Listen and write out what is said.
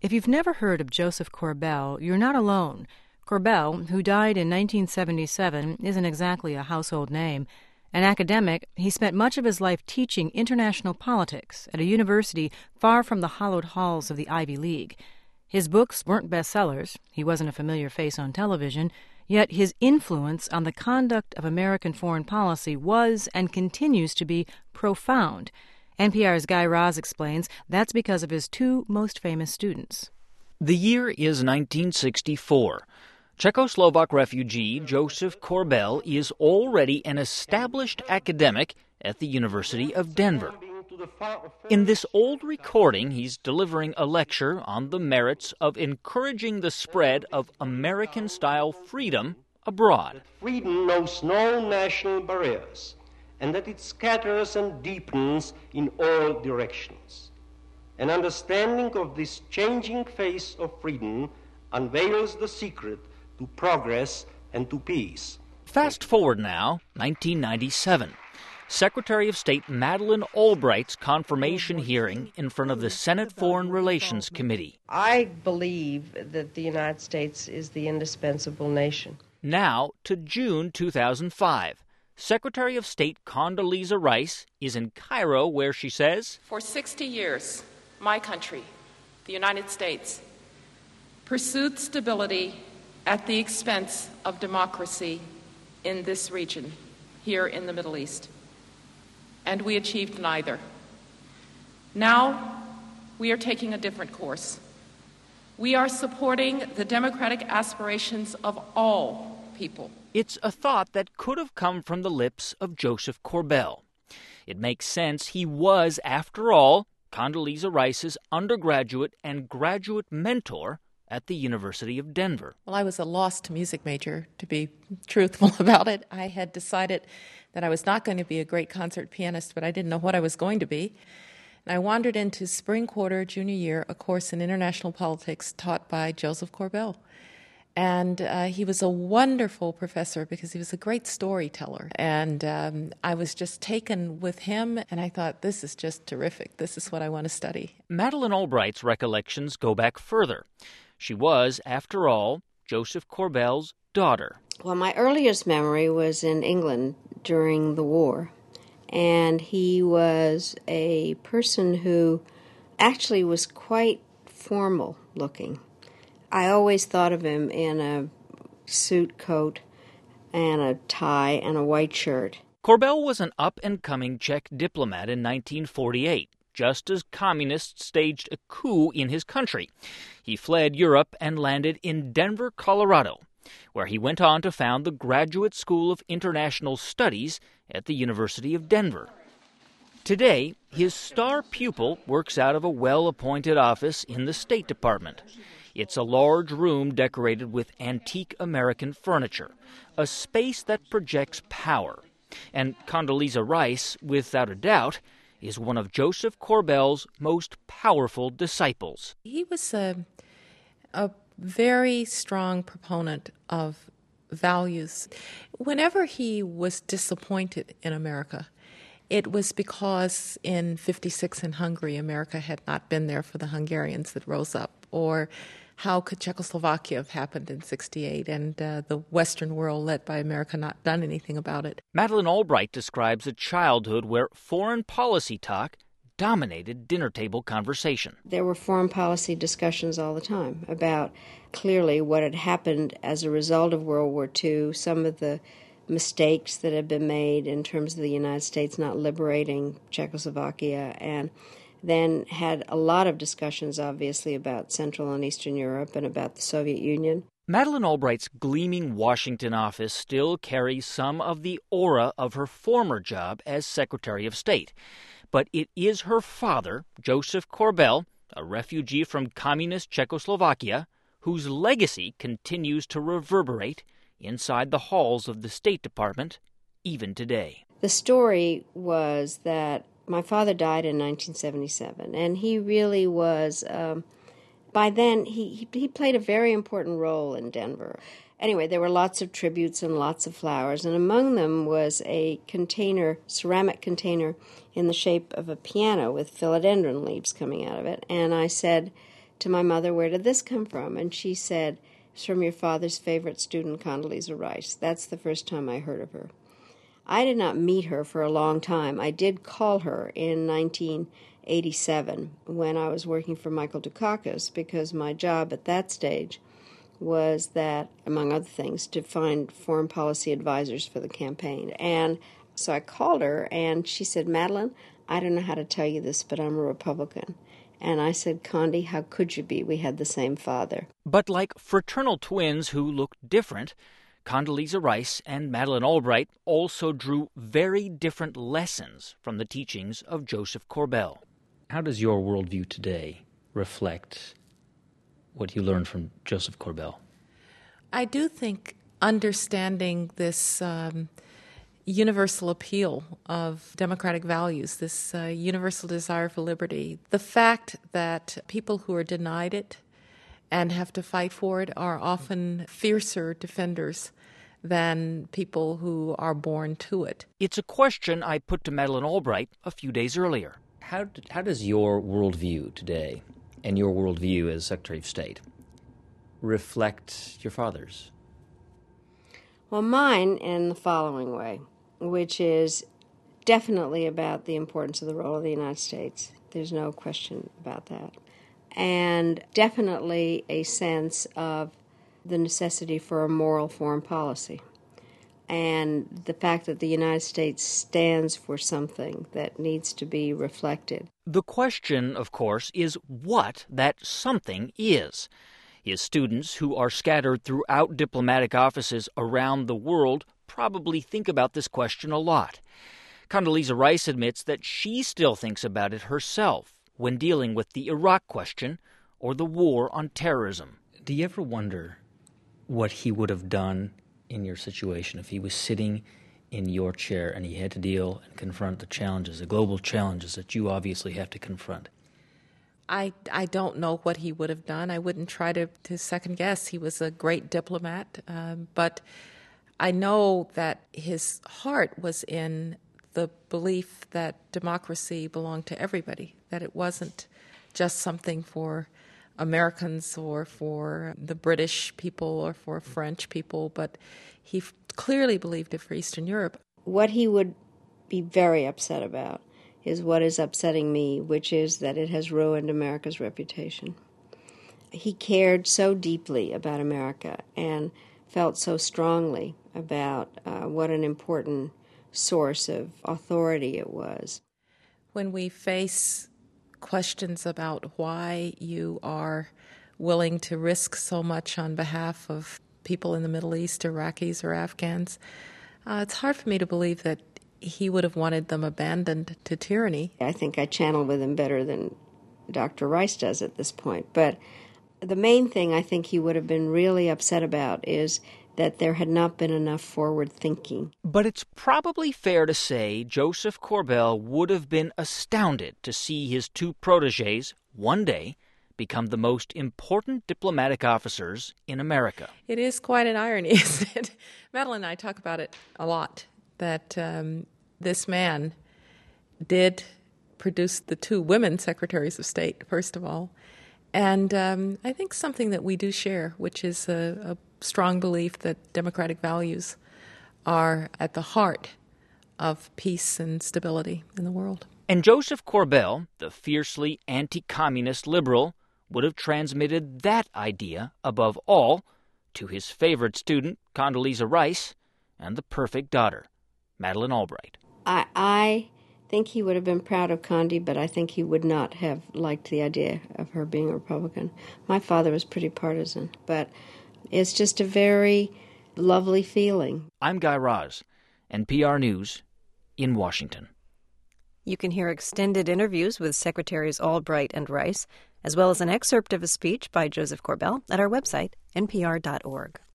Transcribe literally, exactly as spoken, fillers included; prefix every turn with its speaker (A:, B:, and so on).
A: If you've never heard of Joseph Corbell, you're not alone. Corbell, who died in nineteen seventy-seven, isn't exactly a household name. An academic, he spent much of his life teaching international politics at a university far from the hallowed halls of the Ivy League. His books weren't bestsellers, he wasn't a familiar face on television, yet his influence on the conduct of American foreign policy was and continues to be profound. N P R's Guy Raz explains that's because of his two most famous students.
B: The year is nineteen sixty-four. Czechoslovak refugee Joseph Corbell is already an established academic at the University of Denver. In this old recording, he's delivering a lecture on the merits of encouraging the spread of American-style freedom abroad.
C: Freedom knows no national barriers, and that it scatters and deepens in all directions. An understanding of this changing face of freedom unveils the secret to progress and to peace.
B: Fast forward now, nineteen ninety-seven. Secretary of State Madeleine Albright's confirmation hearing in front of the Senate Foreign Relations Committee.
D: I believe that the United States is the indispensable nation.
B: Now to June two thousand five. Secretary of State Condoleezza Rice is in Cairo where she says,
E: "For sixty years, my country, the United States, pursued stability at the expense of democracy in this region, here in the Middle East. And we achieved neither. Now, we are taking a different course. We are supporting the democratic aspirations of all people."
B: It's a thought that could have come from the lips of Joseph Corbell. It makes sense. He was, after all, Condoleezza Rice's undergraduate and graduate mentor at the University of Denver.
F: Well, I was a lost music major, to be truthful about it. I had decided that I was not going to be a great concert pianist, but I didn't know what I was going to be. And I wandered into spring quarter, junior year, a course in international politics taught by Joseph Corbell. And uh, he was a wonderful professor because he was a great storyteller. And um, I was just taken with him, and I thought, this is just terrific. This is what I want to study.
B: Madeleine Albright's recollections go back further. She was, after all, Joseph Corbell's daughter.
G: Well, my earliest memory was in England during the war. And he was a person who actually was quite formal looking. I always thought of him in a suit coat and a tie and a white shirt.
B: Corbell was an up-and-coming Czech diplomat in nineteen forty-eight, just as communists staged a coup in his country. He fled Europe and landed in Denver, Colorado, where he went on to found the Graduate School of International Studies at the University of Denver. Today, his star pupil works out of a well-appointed office in the State Department. It's a large room decorated with antique American furniture, a space that projects power. And Condoleezza Rice, without a doubt, is one of Joseph Corbell's most powerful disciples.
F: He was a, a very strong proponent of values. Whenever he was disappointed in America, it was because in fifty-six in Hungary, America had not been there for the Hungarians that rose up, or how could Czechoslovakia have happened in sixty-eight and uh, the Western world led by America not done anything about it?
B: Madeleine Albright describes a childhood where foreign policy talk dominated dinner table conversation.
G: There were foreign policy discussions all the time about clearly what had happened as a result of World War Two, some of the mistakes that had been made in terms of the United States not liberating Czechoslovakia, and then had a lot of discussions, obviously, about Central and Eastern Europe and about the Soviet Union.
B: Madeleine Albright's gleaming Washington office still carries some of the aura of her former job as Secretary of State. But it is her father, Joseph Corbell, a refugee from communist Czechoslovakia, whose legacy continues to reverberate inside the halls of the State Department even today.
G: The story was that my father died in nineteen seventy-seven, and he really was, um, by then, he, he played a very important role in Denver. Anyway, there were lots of tributes and lots of flowers, and among them was a container, ceramic container in the shape of a piano with philodendron leaves coming out of it. And I said to my mother, where did this come from? And she said, it's from your father's favorite student, Condoleezza Rice. That's the first time I heard of her. I did not meet her for a long time. I did call her in nineteen eighty-seven when I was working for Michael Dukakis, because my job at that stage was that, among other things, to find foreign policy advisors for the campaign. And so I called her, and she said, Madeline, I don't know how to tell you this, but I'm a Republican. And I said, Condi, how could you be? We had the same father.
B: But like fraternal twins who looked different, Condoleezza Rice and Madeleine Albright also drew very different lessons from the teachings of Joseph Corbell. How does your worldview today reflect what you learned from Joseph Corbell?
F: I do think understanding this um, universal appeal of democratic values, this uh, universal desire for liberty, the fact that people who are denied it and have to fight for it are often fiercer defenders than people who are born to it.
B: It's a question I put to Madeleine Albright a few days earlier. How, how does your worldview today and your worldview as Secretary of State reflect your father's?
G: Well, mine in the following way, which is definitely about the importance of the role of the United States. There's no question about that. And definitely a sense of the necessity for a moral foreign policy, and the fact that the United States stands for something that needs to be reflected.
B: The question, of course, is what that something is. His students, who are scattered throughout diplomatic offices around the world, probably think about this question a lot. Condoleezza Rice admits that she still thinks about it herself when dealing with the Iraq question or the war on terrorism. Do you ever wonder what he would have done in your situation if he was sitting in your chair and he had to deal and confront the challenges, the global challenges that you obviously have to confront?
F: I, I don't know what he would have done. I wouldn't try to, to second guess. He was a great diplomat, um, but I know that his heart was in the belief that democracy belonged to everybody, that it wasn't just something for Americans or for the British people or for French people, but he f- clearly believed it for Eastern Europe.
G: What he would be very upset about is what is upsetting me, which is that it has ruined America's reputation. He cared so deeply about America and felt so strongly about uh, what an important source of authority it was.
F: When we face questions about why you are willing to risk so much on behalf of people in the Middle East, Iraqis or Afghans, uh, it's hard for me to believe that he would have wanted them abandoned to tyranny.
G: I think I channel with him better than Doctor Rice does at this point. But the main thing I think he would have been really upset about is that there had not been enough forward thinking.
B: But it's probably fair to say Joseph Corbell would have been astounded to see his two protégés one day become the most important diplomatic officers in America.
F: It is quite an irony, isn't it? Madeleine and I talk about it a lot, that um, this man did produce the two women secretaries of state, first of all. And um, I think something that we do share, which is a, a strong belief that democratic values are at the heart of peace and stability in the world.
B: And Joseph Corbell, the fiercely anti-communist liberal, would have transmitted that idea, above all, to his favorite student, Condoleezza Rice, and the perfect daughter, Madeleine Albright.
G: I, I think he would have been proud of Condi, but I think he would not have liked the idea of her being a Republican. My father was pretty partisan, but it's just a very lovely feeling.
B: I'm Guy Raz, N P R News in Washington.
H: You can hear extended interviews with Secretaries Albright and Rice, as well as an excerpt of a speech by Joseph Corbell at our website, N P R dot org.